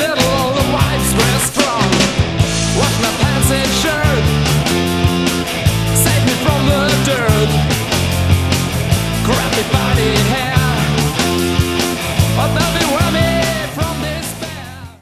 little widespread sprung. Wash my pants and shirt, save me from the dirt. Grab me by the hand.